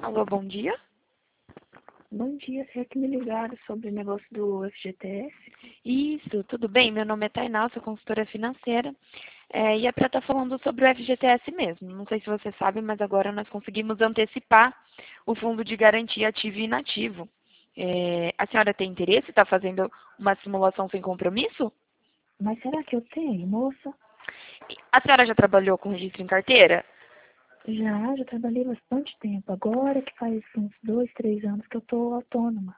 Alô, bom dia. Bom dia, é que me ligaram sobre o negócio do FGTS. Isso, tudo bem? Meu nome é Tainá, sou consultora financeira. E é para estar falando sobre o FGTS mesmo. Não sei se você sabe, mas agora nós conseguimos antecipar o fundo de garantia ativo e inativo. A senhora tem interesse? Está fazendo uma simulação sem compromisso? Mas será que eu tenho, moça? A senhora já trabalhou com registro em carteira? Já trabalhei bastante tempo. Agora que faz uns 2, 3 anos que eu tô autônoma.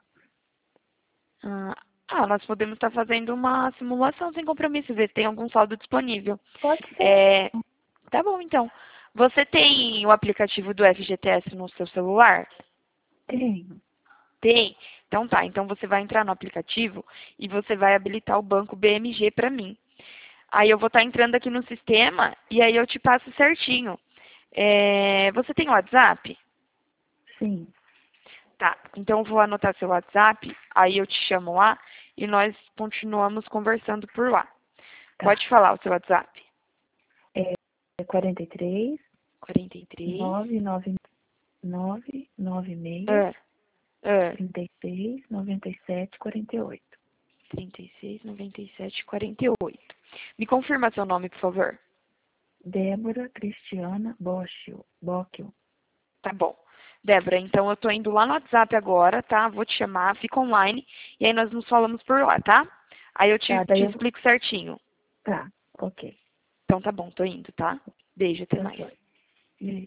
Nós podemos estar fazendo uma simulação sem compromisso, ver se tem algum saldo disponível. Pode ser. É, Tá bom, então. Você tem o aplicativo do FGTS no seu celular? Tenho. Tem? Então tá. Então você vai entrar no aplicativo e você vai habilitar o banco BMG para mim. Aí eu vou estar entrando aqui no sistema e aí eu te passo certinho. Você tem WhatsApp? Sim. Tá. Então eu vou anotar seu WhatsApp, aí eu te chamo lá e nós continuamos conversando por lá. Tá. Pode falar o seu WhatsApp. É 43 43. 996 Ah, ah. 36 97 48. 36, 97, 48. Me confirma seu nome, por favor. Débora Cristiana Bocchio. Tá bom. Débora, então eu tô indo lá no WhatsApp agora, tá? Vou te chamar, fica online, e aí nós nos falamos por lá, tá? Aí eu Tá, te daí eu... explico certinho. Tá, ok. Então tá bom, tô indo, tá? Beijo, até Tá mais. jóia. E aí?